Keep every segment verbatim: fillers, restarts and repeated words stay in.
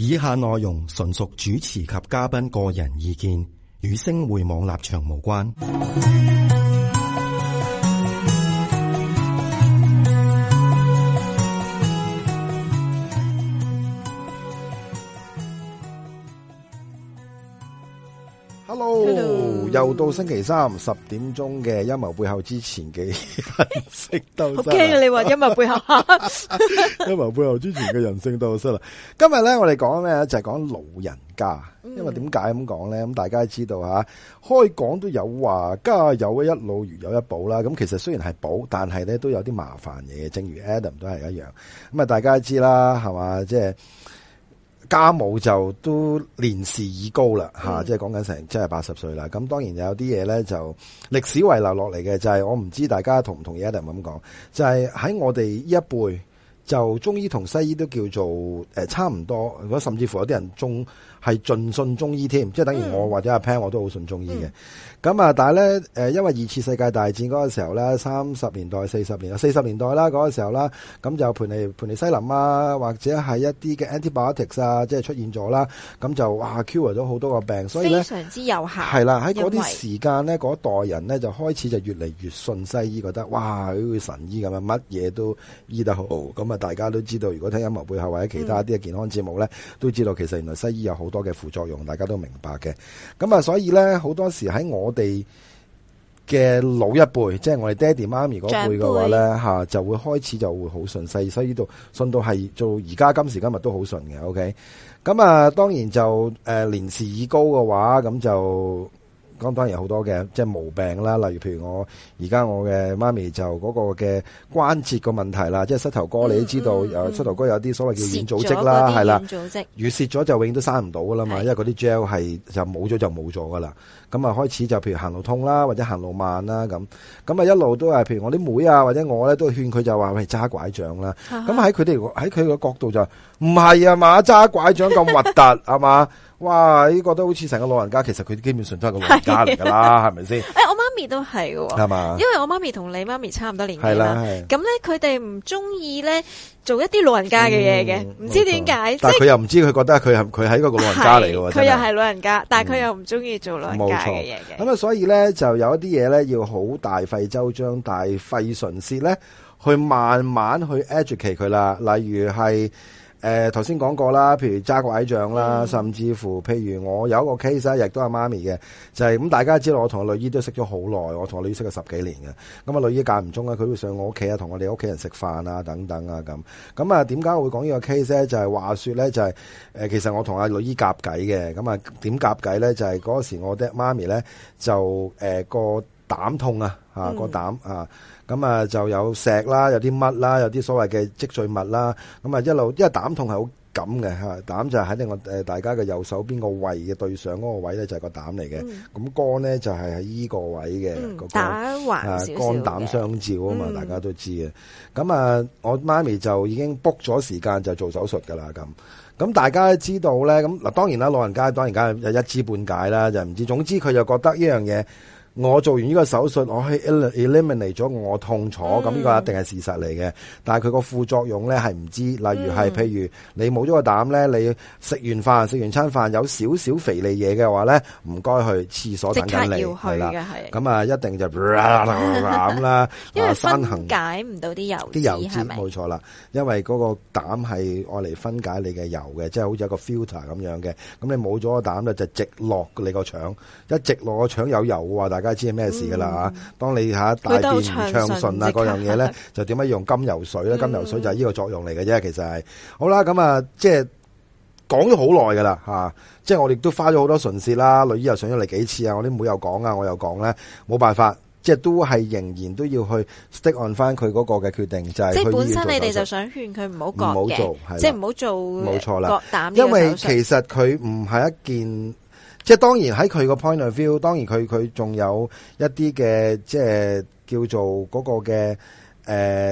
以下內容純屬主持及嘉賓個人意見，與星匯網立場無關。 Hello，, Hello. 又到星期三十點鐘嘅陰謀背後之前嘅人性鬥室。 好驚啊！你話陰謀背後， 陰謀背後之前嘅人性鬥室啦。今日咧，我哋講咧就係講老人家，因為點解咁講咧？咁大家知道吓，開講都有話家有一老如有一寶啦。咁其實雖然係寶，但係咧都有啲麻煩嘢嘅。正如 Adam 都係一樣。咁啊，大家知啦，係嘛，即係。家母就都年事已高啦，吓、嗯，即係講緊成即係八十歲啦。咁當然有啲嘢咧就歷史遺留落嚟嘅，就係、是、我唔知大家同唔同意 Adam 咁講，就係、是、喺我哋呢一輩，就中醫同西醫都叫做誒、呃、差唔多，如果甚至乎有啲人中係盡信中醫添，即係等於我或者阿 Pan 我都好信中醫嘅。咁、嗯、啊，但係咧誒，因為二次世界大戰嗰個時候咧，三十年代、四十年、四十年代啦嗰個時候啦，咁就盤尼盤尼西林啊，或者係一啲嘅 antibiotics 啊，即係出現咗啦，咁就哇 cure 咗好多個病，所以咧非常之有效。係啦，喺嗰啲時間咧，嗰代人咧就開始就越嚟越信西醫，覺得哇好似神醫咁樣，乜嘢都醫得好。咁啊，大家都知道，如果聽陰謀背後或者其他啲嘅健康節目咧、嗯，都知道其實原來西醫有好多嘅副作用，大家都明白嘅。咁啊，所以咧好多時喺我哋嘅老一輩，即係我哋爹哋媽咪嗰輩嘅話咧，吓就會開始就會好信西醫，所以呢度信到係做而家今時今日都好信嘅。OK， 咁啊，當然就誒、呃、年事已高嘅話，咁就。咁當然有好多嘅即係毛病啦，例如譬如我而家我嘅媽咪就嗰個嘅關節個問題啦，即係膝頭哥、嗯、你都知道，誒、嗯、膝頭哥有啲所謂叫軟組織啦，係啦，越蝕咗就永遠都生唔到噶啦嘛，因為嗰啲 gel 係就冇咗就冇咗噶啦。咁啊開始就譬如行路痛啦，或者行路慢啦咁，咁啊一路都係譬如我啲妹啊或者我咧都勸佢就話喂揸拐杖啦。咁喺佢哋喺佢個角度就唔係啊嘛，揸拐杖咁核突係嘛？哇！呢覺得好似成個老人家，其實佢基本上都係個老人家嚟噶啦，係咪先？誒， 我媽咪都係嘅，係嘛？因為我媽咪同你媽咪差唔多年紀啦，咁咧佢哋唔中意咧做一啲老人家嘅嘢嘅，唔、嗯、知點解。但係佢又唔知，佢覺得佢係佢係一個老人家嚟嘅， 佢又係老人家，但係佢又唔中意做老人家嘅嘢嘅。咁、 嗯、啊，所以咧就有一啲嘢咧要好大費周章、大費唇舌咧，去慢慢去 educate 佢啦。例如係。誒頭先講過啦，譬如揸拐杖啦、嗯，甚至乎譬如我有一個 case 咧，亦都係媽咪嘅，就係、是、咁大家知道我同個女醫都識咗好耐，我同個女醫識咗十幾年嘅，咁啊女醫間唔中啊，佢會上我屋企啊，同我哋屋企人食飯啊等等啊咁，咁啊點解我會講呢個 case 咧？就係、是、話說咧，就係、是、誒其實我同阿女醫夾計嘅，咁啊點夾計咧？就係、是、嗰時我爹媽咪咧就誒、呃、個膽痛啊，嚇、嗯、個膽啊。咁啊，就有石啦，有啲乜啦，有啲所謂嘅積聚物啦。咁啊，一路因為膽痛係好緊嘅嚇，膽就係喺我誒大家嘅右手邊個胃嘅對上嗰個位咧，就係個膽嚟嘅。咁、嗯、肝咧就係喺依個位嘅、嗯那個打橫少少嘅肝膽相照啊嘛、嗯，大家都知嘅。咁啊，我媽咪就已經 book 咗時間就做手術㗎啦。咁咁大家都知道咧，咁嗱當然啦，老人家當然梗係一知半解啦，就唔知。總之佢就覺得呢樣嘢。我做完呢個手術，我去 eliminate 咗我痛楚，咁、嗯、呢個一定係事實嚟嘅。但係佢個副作用咧係唔知，例如係、嗯、譬如你冇咗個膽咧，你食完飯食完餐飯有少少肥膩嘢嘅話咧，唔該去廁所等緊你，係啦，咁啊一定就咁啦， 因為分解唔到啲油脂， 啲油脂冇錯啦，因為嗰個膽係愛嚟分解你嘅油嘅，即係好似一個 filter 咁樣嘅。咁你冇咗個膽咧，就直落你個腸，一直落個腸有油嘅話，大家知係咩事噶啦吓？當你吓大便唔暢順啊，嗰樣嘢咧就點解用甘油水咧？甘油水就係呢個作用嚟嘅啫，其實係好啦。咁啊，即係講咗好耐噶啦吓，即係我哋都花咗好多唇舌啦。女醫又上咗嚟幾次啊，我啲妹又講啊，我又講咧，冇辦法，即係都係仍然都要去 stick on 翻佢嗰個嘅決定，就係、是、 即係本身你哋就想勸佢唔好割嘅，唔好做，即係唔好做， 冇錯啦， 割膽。 因為其實佢唔係一件。即係當然喺佢個 point of view，當然佢佢仲有一啲嘅即係叫做嗰個嘅誒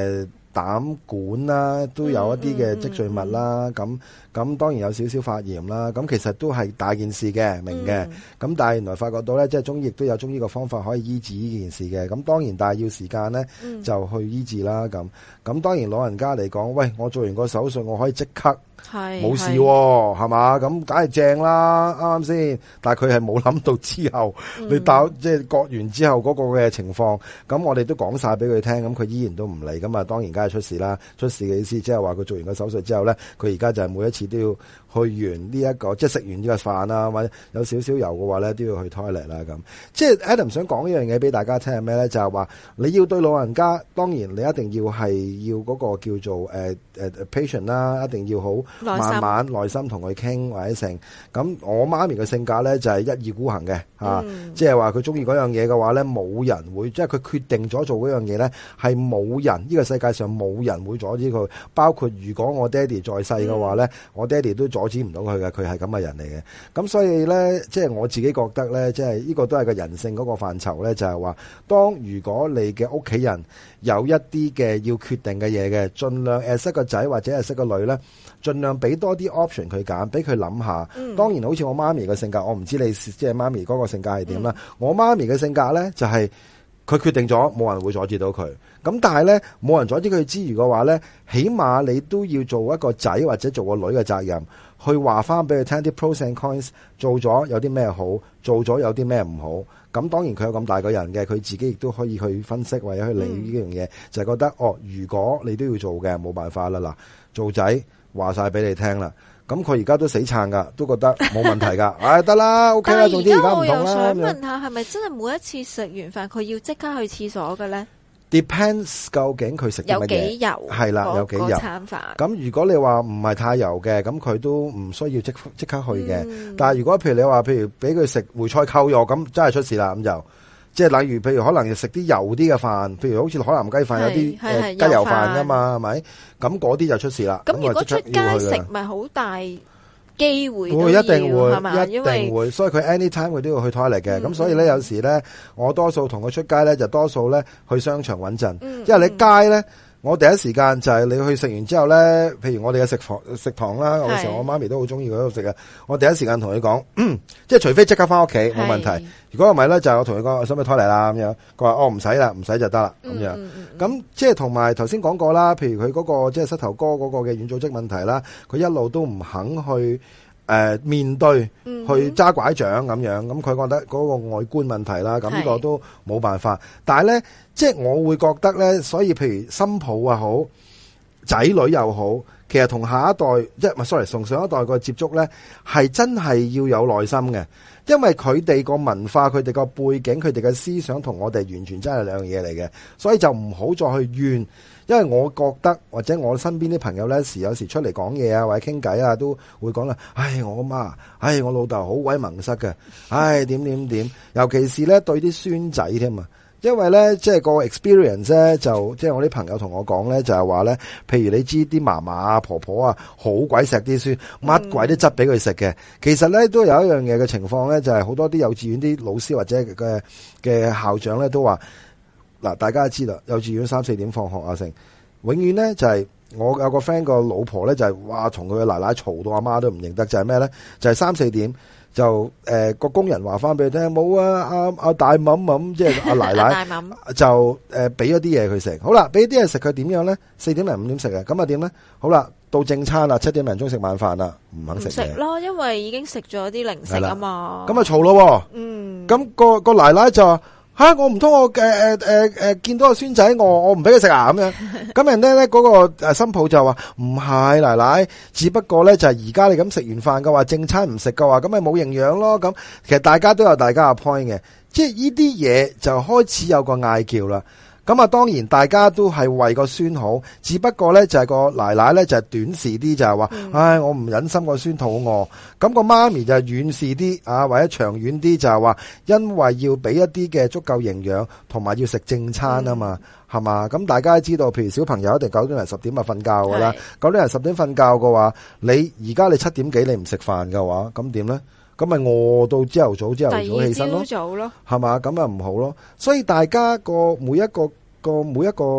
膽管啦，都有一啲嘅積聚物啦，咁、嗯、咁、嗯、當然有少少發炎啦，咁其實都係大件事嘅，明嘅。咁、嗯、但係原來發覺到咧，即係中醫亦都有中醫個方法可以醫治呢件事嘅。咁當然，但係要時間咧、嗯、就去醫治啦。咁咁當然老人家嚟講，喂，我做完個手術，我可以即刻冇事喎，係嘛？咁梗係正啦，啱啱先？但係佢係冇諗到之後，嗯、你打即係割完之後嗰個嘅情況，咁我哋都講晒俾佢聽，咁佢依然都唔嚟，咁啊當然梗係出事啦。出事嘅意思即係話佢做完個手術之後咧，佢而家就係每一次都要去完呢、這、一個，即係食完呢個飯啦，或者有少少油嘅話咧，都要去 toilet 啦咁。即係 Adam 想講一樣嘢俾大家聽係咩咧？就係、是、話你要對老人家，當然你一定要係要嗰個叫做誒誒、uh, uh, patient 啦，一定要好。慢慢耐心同佢傾或者成咁，我媽咪嘅性格咧就係一意孤行嘅吓，即係話佢中意嗰樣嘢嘅話咧，冇人會即係佢決定咗做嗰樣嘢咧，係冇人呢、這個世界上冇人會阻止佢。包括如果我爹哋在世嘅話咧、嗯，我爹哋都阻止唔到佢嘅，佢係咁嘅人嚟嘅。咁所以咧，即係我自己覺得咧，即係呢個都係個人性嗰個範疇咧，就係話，當如果你嘅屋企人有一啲嘅要決定嘅嘢嘅，盡量誒識個仔或者係識個女咧。盡量俾多啲 option 佢揀，俾佢諗下。當然好似我媽咪嘅性格，我唔知你即係媽咪嗰個性格係點啦。我媽咪嘅性格咧就係、是、佢決定咗，冇人會阻止到佢。咁但係咧，冇人阻止佢之餘嘅話咧，起碼你都要做一個仔或者做個女嘅責任，去話翻俾佢聽啲 pros and cons， 做咗有啲咩好，做咗有啲咩唔好。咁當然佢有咁大個人嘅，佢自己亦都可以去分析或者去理呢樣嘢，就係覺得哦，如果你都要做嘅，冇辦法啦。嗱，做仔。話晒俾你聽啦，咁佢而家都死撐噶，都覺得冇問題噶，唉得啦 ，OK 啦，總之而家唔同啦。但係而家我又想問下，係咪真係每一次食完飯佢要即刻去廁所嘅咧 ？Depends 究竟佢食有幾油，係啦， 有幾油。 餐飯咁如果你話唔係太油嘅，咁佢都唔需要即即刻去嘅、嗯。但係如果譬如你話，譬如俾佢食梅菜扣肉，咁真係出事啦，咁就。即係例如，譬如可能要食啲油啲嘅飯，譬如好似海南雞飯有啲誒雞油飯噶嘛，係咪？咁嗰啲就出事啦。咁如果出街食，咪好大機會會一定會係嘛？一定會，所以佢 anytime 佢都要去 toilet 嘅。咁、嗯、所以咧，有時咧，我多數同佢出街咧，就多數咧去商場穩陣、嗯，因為你街咧。我第一時間就係你去食完之後咧，譬如我哋嘅食房食堂啦，有時候我媽咪都好中意嗰度食嘅。我第一時間同佢講，即係除非即刻翻屋企冇問題，如果唔係咧，就係我同佢講，我想唔想拖嚟啦咁樣。佢話哦唔使啦，唔使就得啦咁樣。咁即係同埋頭先講過啦，譬如佢嗰個即係膝頭哥嗰個嘅軟組織問題啦，佢一路都唔肯去。誒、呃，面對去揸拐杖咁樣，咁佢覺得嗰個外觀問題啦，咁呢個都冇辦法。但係咧，即係我會覺得咧，所以譬如新抱又好，仔女又好，其實同下一代，即係唔係 sorry，同上一代個接觸咧，係真係要有耐心嘅，因為佢哋個文化、佢哋個背景、佢哋嘅思想同我哋完全真係兩樣嘢嚟嘅，所以就唔好再去怨。因為我覺得或者我身邊啲朋友咧，時有時出嚟講嘢啊，或者傾偈啊，都會講啦。唉，我媽，唉，我老豆好鬼矇塞嘅，唉，點點點。尤其是咧對啲孫仔添啊，因為咧即係個 experience 咧，就即係我啲朋友同我講咧，就係話咧，譬如你知啲嫲嫲啊、婆婆啊，好鬼錫啲孫，乜鬼都執俾佢食嘅。其實咧都有一樣嘢嘅情況咧，就係好多啲幼稚園啲老師或者嘅嘅校長咧都話。嗱，大家都知啦，幼稚園三四點放學啊，成永遠咧就係、是、我有個 friend 個老婆咧就係、是、哇，同佢嘅奶奶嘈到阿媽都唔認得，就係咩咧？就係三四點就誒個、呃、工人話翻俾佢聽，冇啊，阿阿大嬸嬸即係阿奶奶就誒俾咗啲嘢佢食。好啦，俾啲嘢食佢點樣咧？四點零五點食啊，咁啊點咧？好啦，到正餐啦，七點零鐘食晚飯啦，唔肯食嘢。食咯，因為已經食咗啲零食啊嘛。咁啊嘈咯，嗯，咁、那個個奶奶就。吓、啊、我唔通我誒誒誒誒見到個孫仔我我唔俾佢食啊咁樣，咁人咧咧嗰個誒新抱就話唔係奶奶，只不過咧就係而家你咁食完飯嘅話，正餐唔食嘅話，咁咪冇營養咯。咁其實大家都有大家嘅 point 嘅，即係呢啲嘢就開始有個嗌叫啦。咁啊，當然大家都係為個孫好，只不過咧就係個奶奶咧就係短視啲，就係話，唉，我唔忍心個孫肚餓。咁個媽咪就係遠視啲啊，或者長遠啲，就係話，因為要俾一啲嘅足夠營養，同埋要食正餐啊嘛，係嘛？咁大家都知道，譬如小朋友一定九點零十點就瞓覺噶啦，九點零十點瞓覺嘅話，你而家你七點幾你唔食飯嘅話，咁點咧？咁咪餓到朝頭早，朝頭早起身咯，係嘛？咁啊唔好咯。所以大家個每一個個每一個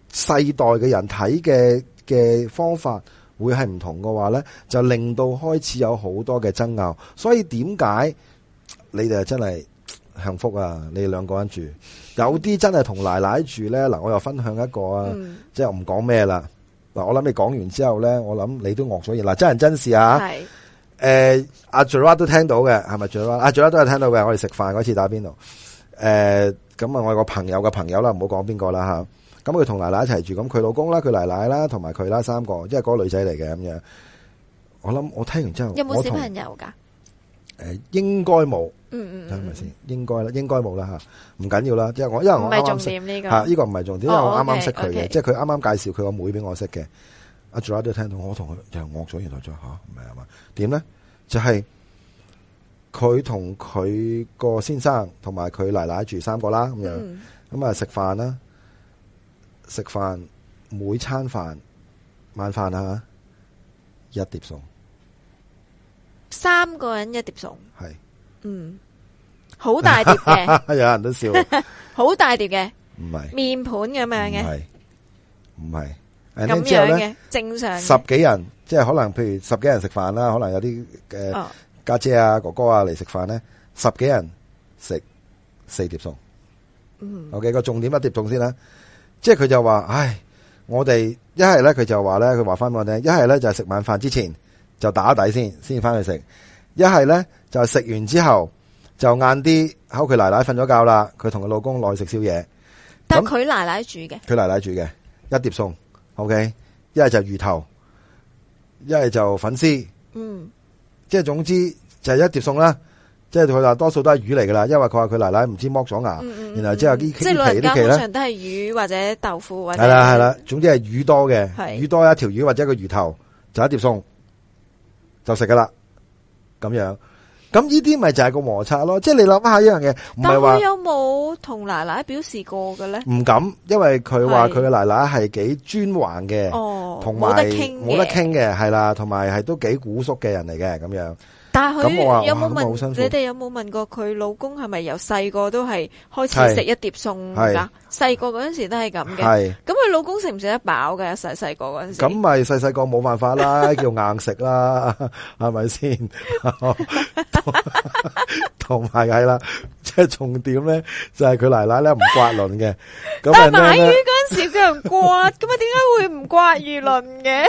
世代嘅人睇嘅嘅方法會係唔同嘅話咧，就令到開始有好多嘅爭拗。所以點解你哋真係幸福啊？你哋兩個人住，有啲真係同奶奶住咧。嗱，我又分享一個啊，嗯、即係我唔講咩啦。嗱，我諗你講完之後咧，我諗你都愕咗然。嗱，真人真事啊。係。誒，阿 Gerard 都聽到嘅，係咪 Gerard？阿 Gerard 都係聽到嘅。我哋食飯嗰次打邊爐。誒、呃，咁啊，我有個朋友嘅朋友啦，唔好講邊個啦吓。咁佢同奶奶一齊住，咁佢老公啦，佢奶奶啦，同埋佢啦，三個，即係嗰個女仔嚟嘅咁樣。我諗我聽完之後， 有冇小朋友噶？ 誒，應該冇。 嗯嗯， 係咪先？應該啦，應該冇啦吓，唔緊要啦。即係我，因為我唔係重點呢個吓，呢個唔係重點，因為我啱啱識佢嘅， okay, okay. 即係佢啱啱介紹佢個妹俾我識嘅。阿 Gerard 都聽到，我同佢就惡咗，原來就吓唔係啊嘛？點咧？就係佢同佢個先生同埋佢奶奶住三個啦，咁樣咁啊食飯啦。食飯每餐飯晚飯啊，一碟餸， 三個人一碟餸， 係， 嗯，好大碟嘅， 有人都笑， 好大碟嘅， 唔係面盤咁樣嘅， 唔係，唔係， 咁樣嘅正常， 十幾人，即係可能譬如十幾人食飯啦，可能有啲嘅家姐啊、哥哥啊嚟食飯咧，十幾人食四碟餸，嗯，OK，個重點一碟餸先啦。即係佢就話，唉，我哋一係咧，佢就話咧，佢話翻俾我聽，一係咧就係食晚飯之前就打底先，先翻去食；一係咧就食完之後就晏啲，喺佢奶奶瞓咗覺啦，佢同佢老公落去食宵夜。 但佢奶奶煮嘅， 佢奶奶煮嘅一碟餸 ，OK， 一係就魚頭，一係就粉絲，嗯，即係總之就係一碟餸啦。即係佢話多數都係魚嚟噶啦，因為佢話佢奶奶唔知剝咗牙，嗯嗯嗯，然後之後啲即係老人家通常都係魚或者豆腐或者係啦係啦，總之係魚多嘅，魚多一條魚或者一個魚頭就一碟餸就食噶啦，咁樣咁呢啲咪就係個摩擦咯。即係你諗下一樣嘢，唔係話但佢有冇同奶奶表示過嘅咧？ 唔敢，因為佢話佢嘅奶奶係幾專橫嘅，哦，同埋冇得傾冇得傾嘅，係啦，同埋係都幾古縮嘅人嚟嘅咁樣。 但係佢有冇問你哋有冇問過佢老公係咪由細個都係開始食一碟餸噶？細個嗰陣時都係咁嘅。咁佢老公食唔食得飽嘅？細細個嗰陣時。咁咪細細個冇辦法啦，叫硬食啦，係咪先？同埋係啦，即係重點咧，就係佢奶奶咧唔刮鱗嘅。 但係買魚嗰陣時叫人刮，咁啊點解會唔刮魚鱗嘅？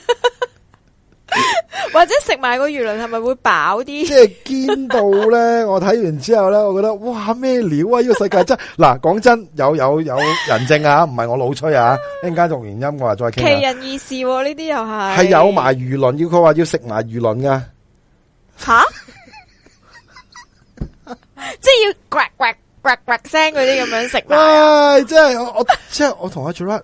或者食埋個魚鱗係咪會飽啲？ 即係堅到咧，我睇完之後咧，我覺得哇咩料啊！呢個世界真嗱，講真有有有人證啊，唔係我老吹啊！一陣間錄完音我話再傾。 奇人異事呢啲又係係有埋魚鱗，要佢話要食埋魚鱗噶吓，即係要呱呱呱呱聲嗰啲咁樣食。 唉，即係我我即係我同阿 Gerard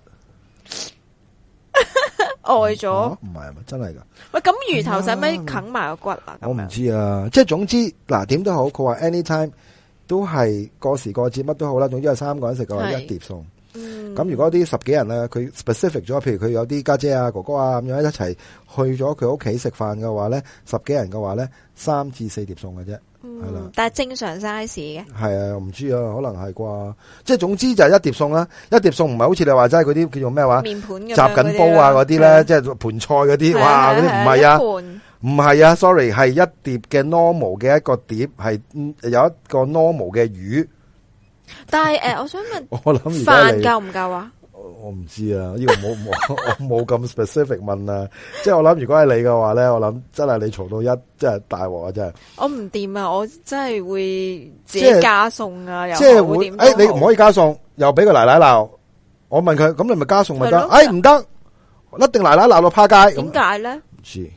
呆咗， 唔係啊嘛，真係噶。 喂，咁魚頭使咪啃埋個骨啊？ 我唔知啊，即係總之嗱，點都好，佢話 anytime 都係過時過節乜都好啦，總之係三個人食嘅話一碟餸。嗯，咁如果啲十幾人咧，佢 specific 咗，譬如佢有啲家姐啊、哥哥啊咁樣一齊去咗佢屋企食飯嘅話咧，十幾人嘅話咧，三至四碟餸嘅啫。係啦、嗯， 但係正常 size 嘅。係啊，唔知啊，可能係啩。即係總之就係一碟餸啦，一碟餸唔係好似你話齋嗰啲叫做咩話？ 面盤咁樣雜緊煲啊嗰啲咧，即係盤菜嗰啲，哇嗰啲唔係啊，唔係啊 ，sorry， 係一碟嘅 normal 嘅一個碟，係有一個 normal 嘅魚。但係誒、呃，我想問，我諗飯夠唔夠啊？我唔知啊，呢、這個冇冇我冇咁 specific 問啊。即係我諗，如果係你嘅話咧，我諗真係你嘈到一，真係大鑊啊！真係。我唔掂啊！我真係會自己加餸啊！又即係會誒、哎，你唔可以加餸，又俾個奶奶鬧。我問佢，咁你咪加餸咪得？哎，唔得，一定奶奶鬧到趴街。點解咧？唔知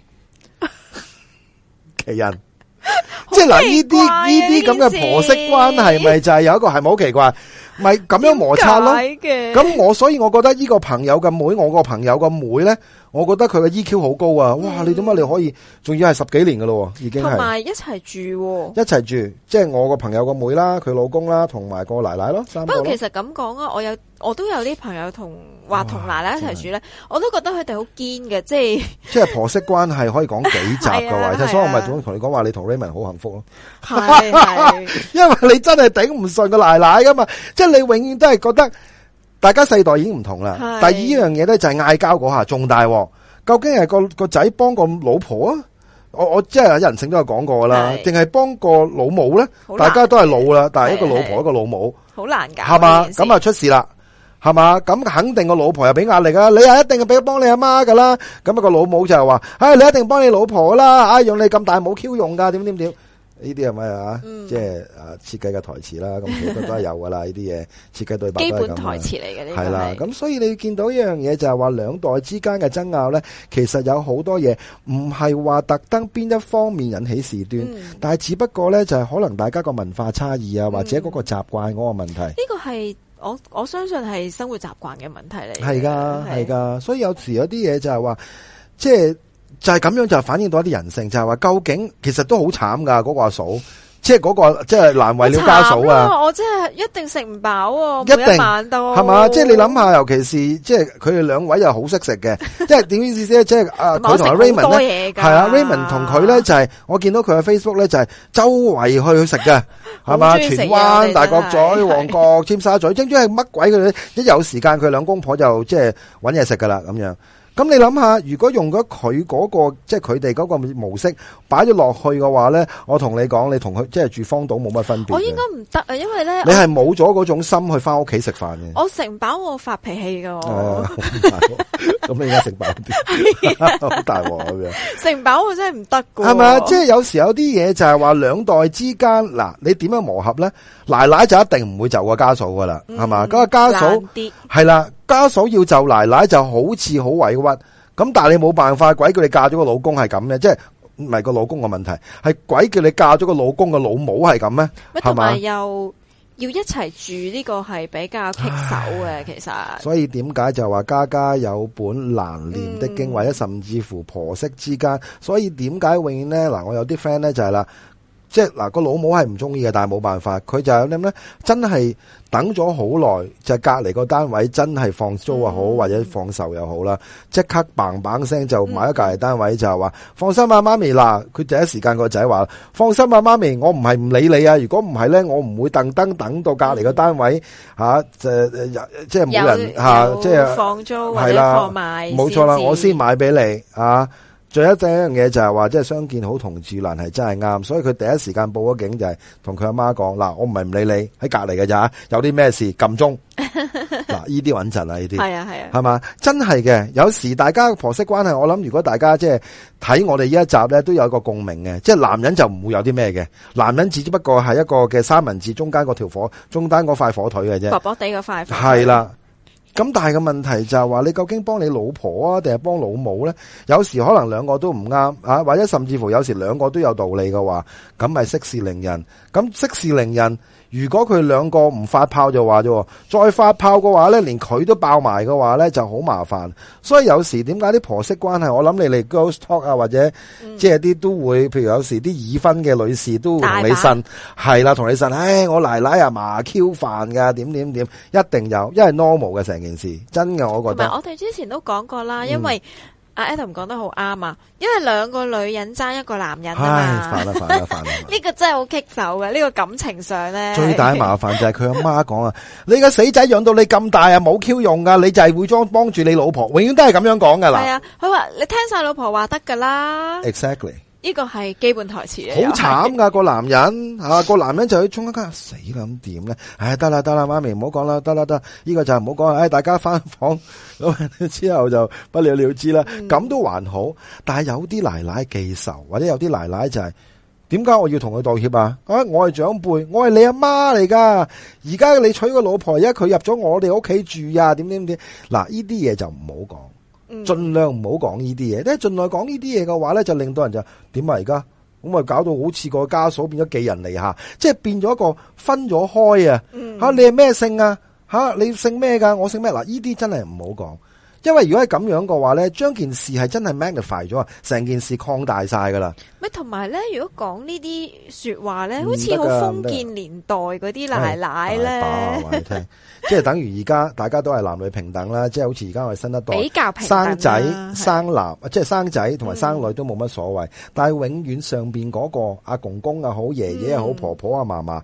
奇人。即係嗱，呢啲呢啲咁嘅婆媳關係，咪就係有一個係咪好奇怪？咪咁樣摩擦咯。咁我所以我覺得呢個朋友嘅妹，我個朋友嘅妹咧，我覺得佢嘅 E Q 好高啊！哇，你點解你可以，仲要係十幾年噶咯？已經係同埋一齊住，一齊住，即係我個朋友個妹啦，佢老公啦，同埋個奶奶咯。不過其實咁講啊，我有我都有啲朋友同話同奶奶一齊住咧，我都覺得佢哋好堅嘅，即係即係婆媳關係可以講幾集嘅話，所以我咪總同你講話，你同 Raymond 好幸福咯。係因為你真係頂唔順個奶奶噶嘛，即係你永遠都係覺得大家世代已經唔同啦。但係呢樣嘢咧就係嗌交嗰下仲大鑊，究竟係個個仔幫個老婆啊？我我即係人性都有講過啦，定係幫個老母咧？大家都係老啦，但係一個老婆一個老母， 好難搞， 係嘛？咁啊出事啦，係嘛？咁肯定個老婆又俾壓力啊！你係一定係俾幫你阿媽噶啦，咁啊個老母就係話，唉，你一定幫你老婆啦，唉，養你咁大冇 Q 用噶，點點點。呢啲係咪啊？嗯、即係啊，設計嘅台詞啦，咁其實都係有噶啦。呢啲嘢設計對白都係咁。基本台詞嚟嘅呢個係啦。咁所以你見到一樣嘢就係話兩代之間嘅爭拗咧，其實有好多嘢唔係話特登邊一方面引起事端，嗯、但係只不過咧就係可能大家個文化差異啊，嗯、或者嗰個習慣嗰個問題。呢個係我我相信係生活習慣嘅問題嚟。 係噶係噶，所以有時有啲嘢就係話即係。就係咁樣就反映到一啲人性，就係話究竟其實都好慘噶嗰個阿嫂，即係嗰個即係難為了家嫂啊！ 我真係一定食唔飽，一定每一晚都係嘛？ 即係你諗下，尤其是即係佢哋兩位又好識食嘅，即係點意思咧？即係啊，佢同阿 Raymond 咧，係啊 Raymond 同佢咧就係我見到佢嘅 Facebook 咧就係周圍去食嘅，係嘛？荃灣、大角咀、旺角、尖沙咀，總之係乜鬼佢哋一有時間，佢兩公婆就即係搵嘢食噶啦咁樣。咁你諗下，如果用咗佢嗰個即係佢哋嗰個模式擺咗落去嘅話咧，我同你講，你同佢即係住荒島冇乜分別。 我應該唔得啊，因為咧你係冇咗嗰種心去翻屋企食飯嘅。 我食唔飽，我發脾氣噶。 咁你而家食飽啲，好大鑊咁樣。 食唔飽我真係唔得噶。 係咪？即係有時有啲嘢就係話兩代之間嗱，你點樣磨合咧？奶奶就一定唔會就個家嫂噶啦，係嘛？咁個家嫂係啦。家嫂要就奶奶就好似好委屈，咁但係你冇辦法，鬼叫你嫁咗個老公係咁嘅，即係唔係個老公嘅問題，係鬼叫你嫁咗個老公嘅老母係咁咩？ 同埋又要一齊住呢個係比較棘手嘅，其實。所以點解就話家家有本難念的經，嗯、或者甚至乎婆媳之間，所以點解永遠咧嗱，我有啲 friend 咧就係啦。即係嗱，個老母係唔中意嘅，但係冇辦法，佢就係點咧？真係等咗好耐，就隔籬個單位真係放租又好，嗯、或者放售又好啦，即刻嘭嘭聲就買咗隔籬單位，就係話、嗯、放心啊，媽咪嗱，佢第一時間個仔話放心啊，媽咪，我唔係唔理你啊，如果唔係咧，我唔會特登等到隔籬個單位吓，即係即係冇人吓，即係放租或者放賣， 冇錯啦，我先買俾你啊。最一第一樣嘢就係話，即係相見好同住難係真係啱，所以佢第一時間報咗警就係同佢阿媽講嗱，我唔係唔理你喺隔籬嘅咋，有啲咩事撳鐘嗱，呢啲穩陣啊，呢啲係啊係啊， 係嘛，真係嘅。有時大家婆媳關係，我諗如果大家即係睇我哋呢一集咧，都有一個共鳴嘅，即係男人就唔會有啲咩嘅，男人只不過係一個嘅三文治中間嗰條火，中間嗰塊火腿嘅啫， 薄薄地嗰塊係啦。咁但係個問題就係話，你究竟幫你老婆啊，定係幫老母咧？有時可能兩個都唔啱啊，或者甚至乎有時兩個都有道理嘅話，咁咪息事寧人。咁息事寧人，如果佢兩個唔發炮就話啫，再發炮嘅話咧，連佢都爆埋嘅話咧，就好麻煩。所以有時點解啲婆媳關係，我諗你哋 Girls Talk 啊，或者即係啲都會，譬如有時啲已婚嘅女士都同你呻，係啦，同你呻，唉，我奶奶啊麻 Q 飯噶，點點點，一定有，因為 normal 嘅成件事，真嘅，我覺得。 同埋我哋之前都講過啦，因為阿 Adam 講得好啱啊，因為兩個女人爭一個男人啊嘛， 煩啦煩啦煩啦， 呢個真係好棘手嘅，呢個感情上咧最大麻煩就係佢阿媽講啊，你個死仔養到你咁大啊，冇 Q 用噶，你就係會裝幫住你老婆，永遠都係咁樣講噶啦。係啊，佢話你聽晒老婆話得噶啦。 Exactly。 呢個係基本台詞嚟， 好慘噶個男人吓，個男人就去衝一間死啦，咁點咧？唉，得啦得啦，媽咪唔好講啦，得啦得，呢個就唔好講啦。唉，大家翻房咁之後就不了了之啦。咁、嗯、都還好，但係有啲奶奶記仇，或者有啲奶奶就係點解我要同佢道歉啊？啊，我係長輩，我係你阿媽嚟噶。而家你娶個老婆，而家佢入咗我哋屋企住啊？點點點？嗱，呢啲嘢就唔好講。盡量唔好講呢啲嘢，咧盡量講呢啲嘢嘅話咧，就令到人就點啊而家咁咪搞到好似個家嫂變咗寄人籬下，即係變咗一個分咗開啊！吓、嗯啊、你係咩姓啊？吓、啊、你姓咩噶？我姓咩？嗱，呢啲真係唔好講，因為如果係咁樣嘅話咧，將件事係真係 magnify 咗，成件事擴大晒噶啦。 咪同埋咧，如果講呢啲說話咧，好似好封建年代嗰啲奶奶咧， 話你聽，即係等於而家大家都係男女平等啦，即係好似而家我哋新一代比較平等， 生仔生男，即係生仔同埋生女都冇乜所謂，嗯、但係永遠上邊嗰個阿公公又好，爺爺又好，婆婆啊嫲嫲，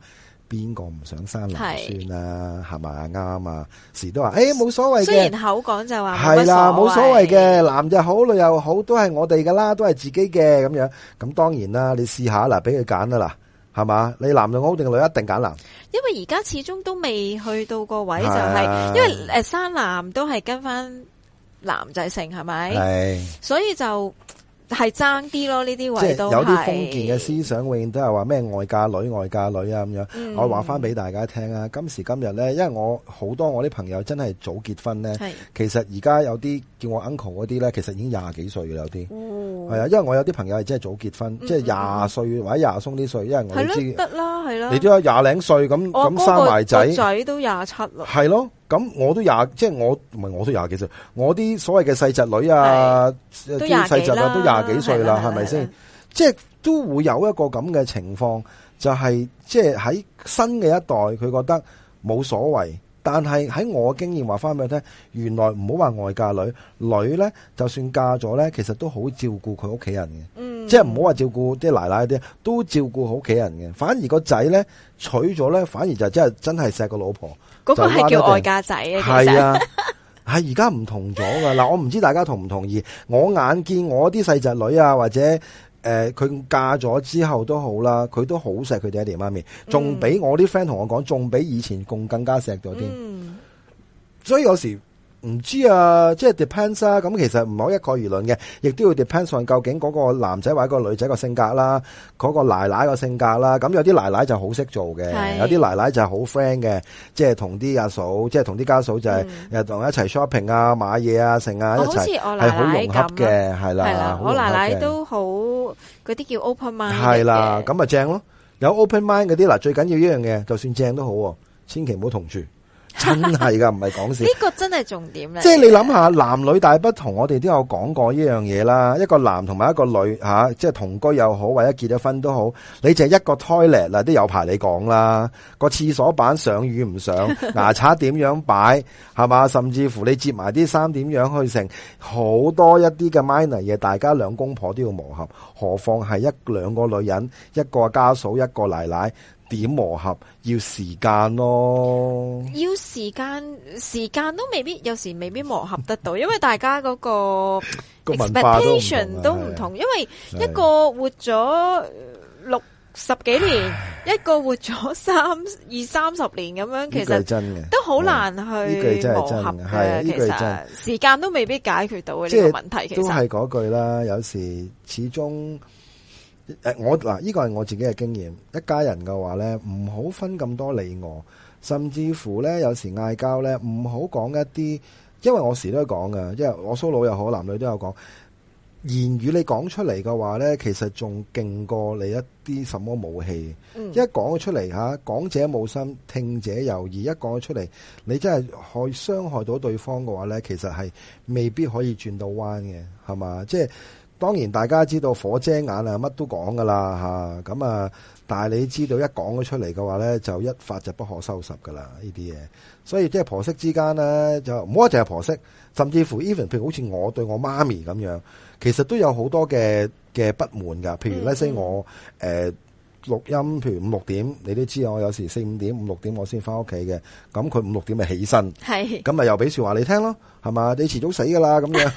邊個唔想生男孫啊？係咪啱啊？時都話誒冇所謂嘅，雖然口講就話係啦，冇所謂嘅，男又好女又好，都係我哋噶啦，都係自己嘅咁樣。咁當然啦，你試下啦，俾佢揀啦嗱，係嘛？你男又好定女一定揀男， 因為而家始終都未去到個位就係、是，因為誒生男都係跟翻男仔姓係咪？係，所以就。係爭啲咯，呢啲位都係有啲封建嘅思想，永遠都係話咩外嫁女、外嫁女啊咁樣。嗯、我話翻俾大家聽啊，今時今日咧，因為我好多我啲朋友真係早結婚咧，其實而家有啲叫我 uncle 嗰啲咧，其實已經廿幾歲嘅有啲，係、哦、啊，因為我有啲朋友係真係早結婚，嗯、即係廿歲或者廿鬆啲歲，因為我都知得啦，係啦， 你都有廿零歲咁咁生埋仔， 仔都廿七啦， 係咯。咁我都廿，即係我唔係我都廿幾歲，我啲所謂嘅細侄女啊，啲細侄啊都廿幾歲啦，係咪先？即係都會有一個咁嘅情況，就係即係喺新嘅一代，佢覺得冇所謂。但係喺我經驗話翻俾佢聽，原來唔好話外嫁女，女咧就算嫁咗咧，其實都好照顧佢屋企人嘅，嗯、即係唔好話照顧啲奶奶啲，都照顧好屋企人嘅。反而個仔咧娶咗咧，反而就真係真係錫個老婆。 嗰個係叫外嫁仔啊， 係啊，係而家唔同咗噶嗱，我唔知大家同唔同意。我眼見我啲細侄女啊，或者誒佢、呃、嫁咗之後都好啦，佢都好錫佢哋爹哋媽咪，仲比我啲 friend 同我講，仲比以前更更加錫咗添。嗯、所以有時唔知啊，即係 depends 啊。咁其實唔可以一概而論嘅，亦都要 depends on 究竟嗰個男仔或者個女仔個性格啦，嗰、嗰個奶奶個性格啦。咁有啲奶奶就好識做嘅，有啲奶奶就係好 friend 嘅，即係同啲阿嫂，即係同啲家嫂就係誒同一齊 shopping 啊、買嘢啊、剩啊一齊，係好融洽嘅，係啦。係啦， 我奶奶都好嗰啲叫 open mind 嘅。 係啦，咁咪正咯。有 open mind 嗰啲嗱，最緊要一樣嘢，就算正都好，千祈唔好同住。真係噶，唔係講笑。呢個真係重點咧。 即係你諗下，男女大不同，我哋都有講過呢樣嘢啦。一個男同埋一個女吓、啊，即係同居又好，或者結咗婚都好，你就係一個 toilet 啦，都有排你講啦。個廁所板上與唔上，牙刷點樣擺，係嘛？甚至乎你接埋啲衫點樣去成，好多一啲嘅 minor 嘢，大家兩公婆都要磨合，何況係一兩個女人，一個家嫂，一個奶奶。點磨合要時間咯， 要時間，時間都未必，有時未必磨合得到，因為大家嗰個 expectation 都唔同，因為一個活咗六十幾年，一個活咗三二三十年咁樣，其實真嘅都好難去磨合嘅。其實時間都未必解決到嘅呢個問題。其實都係嗰句啦，有時始終。誒，我嗱，呢個係我自己嘅經驗。一家人嘅話咧，唔好分咁多你我，甚至乎咧，有時嗌交咧，唔好講一啲，因為我時都講噶，因為我蘇佬又好，男女都有講，言語你講出嚟嘅話咧，其實仲勁過你一啲什麼武器。嗯、一講咗出嚟吓，講者無心，聽者有意。一講咗出嚟，你真係可以傷害到對方嘅話咧，其實係未必可以轉到彎嘅，係嘛？即係。當然大家知道火遮眼啊，乜都講噶啦吓，咁啊，但係你知道一講咗出嚟嘅話咧，就一發就不可收拾噶啦呢啲嘢。所以即係婆媳之間咧，就唔好話淨係婆媳，甚至乎 even 譬如好似我對我媽咪咁樣，其實都有好多嘅嘅不滿噶。譬如咧，即我誒錄音，譬如五六點，你都知我有時四五點、五六點我先翻屋企嘅，咁佢五六點咪起身，係咁咪又俾說話你聽咯，係嘛？你遲早死噶啦咁樣。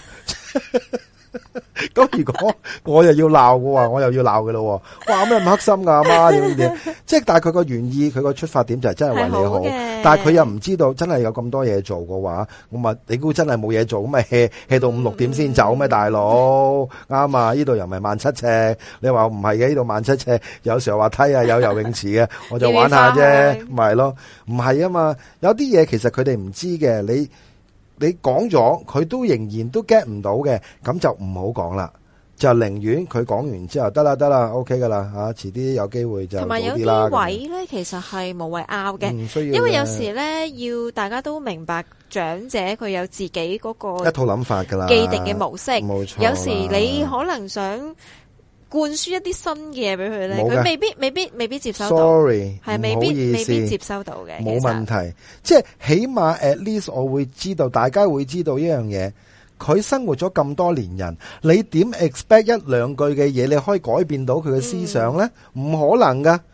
咁如果我又要鬧嘅話，我又要鬧嘅咯。哇，咩咁黑心噶阿媽點點？即係但係佢個原意，佢個出發點就係真係為你好。好，但係佢又唔知道真係有咁多嘢做嘅話，我咪你估真係冇嘢做咁咪 hea hea 到五六點先走咩？大佬啱啊！呢度又唔係萬七尺，你話唔係嘅呢度萬七尺，有時候話梯啊，有游泳池嘅，我就玩下啫，咪係咯？唔係啊嘛，有啲嘢其實佢哋唔知嘅，你。你講咗，佢都仍然都 get 唔到嘅，咁就唔好講啦，就寧願佢講完之後得啦得啦 OK 噶啦吓，遲啲有機會就好啲啦。同埋有啲位咧，其實係無謂拗嘅，唔需要，因為有時咧要大家都明白長者佢有自己嗰個一套諗法噶啦， 既定嘅模式， 冇錯。 有時你可能想灌輸一啲新嘅嘢俾佢咧，佢未必未必未必接收到。 Sorry， 係未必未必接收到嘅。 冇問題，即係起碼 at least 我會知道，大家會知道一樣嘢。佢生活咗咁多年人，你點 expect 一兩句嘅嘢，你可以改變到佢嘅思想咧？唔、嗯、可能噶。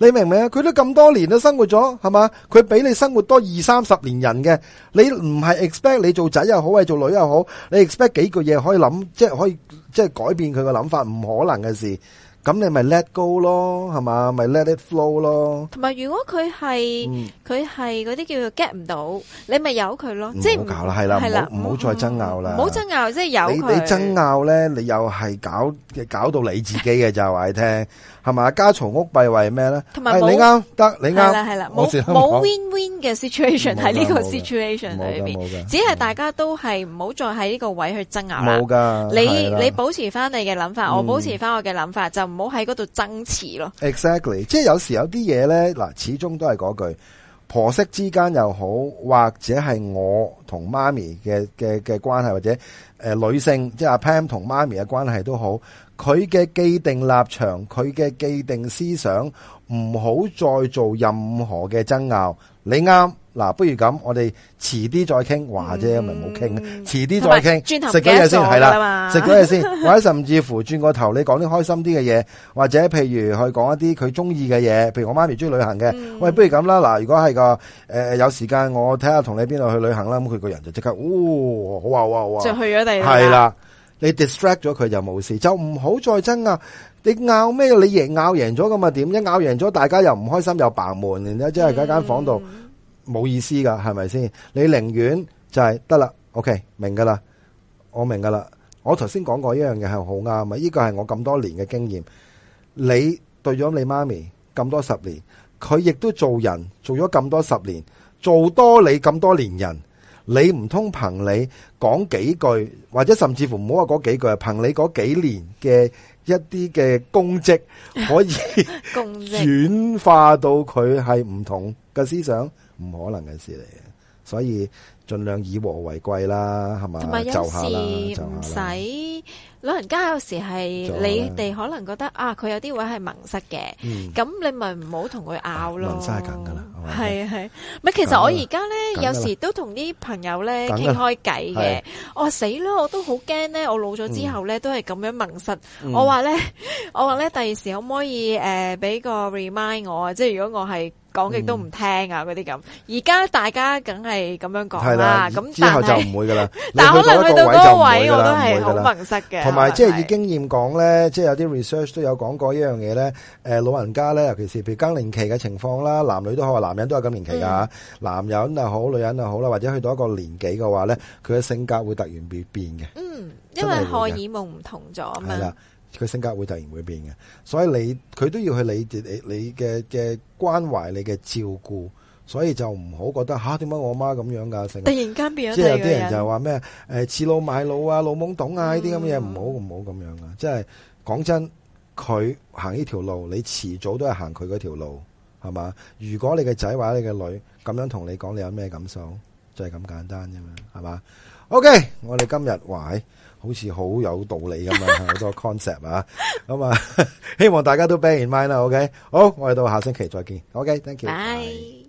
你明唔明啊？佢都咁多年都生活咗，係嘛？佢比你生活多二三十年人嘅，你唔係 expect 你做仔又好，或者做女又好，你 expect 幾句嘢可以諗，即係可以即係改變佢嘅諗法，唔可能嘅事。咁你咪 let go 咯，係嘛？咪 let it flow 咯。 同埋如果佢係佢係嗰啲叫做 get 唔到，你咪由佢咯，即係唔好搞啦，係啦，係啦，唔好再爭拗啦， 唔好爭拗，即係由佢。 你你爭拗咧，你又係搞搞到你自己嘅就話你聽，係嘛？家嘈屋閉為咩咧？ 同埋你啱得，你啱係啦係啦，冇冇 win win 嘅 situation 喺呢個 situation 裏邊，只係大家都係唔好再喺呢個位去爭拗啦。冇噶，你你保持翻你嘅諗法，我保持翻我嘅諗法，就唔好喺嗰度爭持咯。 Exactly， 即係有時有啲嘢咧，嗱，始終都係嗰句，婆媳之間又好，或者係我同媽咪嘅嘅嘅關係，或者誒、呃、女性即係阿 Pam 同媽咪嘅關係都好，佢嘅既定立場，佢嘅既定思想，唔好再做任何嘅爭拗。你啱。嗱，不如咁，我哋遲啲再傾，話啫，咪唔好傾，遲啲再傾，食咗嘢先，係啦，食咗嘢先，或者甚至乎轉個頭，你講啲開心啲嘅嘢，或者譬如去講一啲佢中意嘅嘢，譬如我媽咪中意旅行嘅，嗯、喂，不如咁啦，嗱，如果係個誒、呃、有時間，我睇下同你邊度去旅行啦，咁佢個人就即刻，哦，好啊，好啊，好啊， 就去咗第二度， 係啦，你 distract 咗佢就冇事，就唔好再爭啊！你拗咩？你贏拗贏咗咁啊點？一拗贏咗，大家又唔開心，又白悶，然之後即係喺間房度。嗯冇意思噶，係咪先？你寧願就係得啦 ，OK， 明噶啦，我明噶啦。我頭先講過一樣嘢係好啱啊！呢個係我咁多年嘅經驗。你對咗你媽咪咁多十年，佢亦都做人做咗咁多十年，做多你咁多年人，你唔通憑你講幾句，或者甚至乎唔好話嗰幾句，憑你嗰幾年嘅一啲嘅功績，可以轉化到佢係唔同嘅思想？唔可能嘅事嚟嘅，所以盡量以和為貴啦，係嘛？ 同埋有時唔使老人家，有時係你哋可能覺得啊，佢有啲位係矇塞嘅，咁、嗯、你咪唔好同佢拗咯。矇塞係梗噶啦，係係。咪其實我而家咧，有時都同啲朋友咧傾開偈嘅。我話死啦，我都好驚咧，我老咗之後咧、嗯、都係咁樣矇塞。嗯、我話咧，我話咧，第二時可唔可以誒俾、呃、個 remind 我啊？即係如果我係。講極都唔聽啊！嗰啲咁，而家大家梗係咁樣講啦。咁之後就唔會噶啦。 但係可能去到嗰個位，我都係好矇塞嘅。 同埋即係以經驗講咧，即係有啲 research 都有講過一樣嘢咧。誒，老人家咧，尤其是譬如更年期嘅情況啦，男女都好，男人都有更年期噶。男人又好，女人又好啦，或者去到一個年紀嘅話咧，佢嘅性格會突然變變嘅。嗯，因為荷爾蒙唔同咗啊嘛。係啦。佢性格會突然會變嘅，所以你佢都要去理你你嘅嘅關懷，你嘅照顧，所以就唔好覺得吓點解我媽咁樣噶，成突然間變咗。 即係有啲人就係話咩誒恃老賣老啊，老懵懂啊呢啲咁嘅嘢，唔好唔好咁樣噶。即係講真，佢行呢條路，你遲早都係行佢嗰條路，係嘛？如果你嘅仔或者你嘅女咁樣同你講，你有咩感受？就係咁簡單啫嘛，係嘛 ？OK， 我哋今日話好似好有道理咁啊，好多 concept 啊，咁啊，希望大家都 bear in mind 啦。OK，好，我哋到下星期再見。OK，thank you。Bye。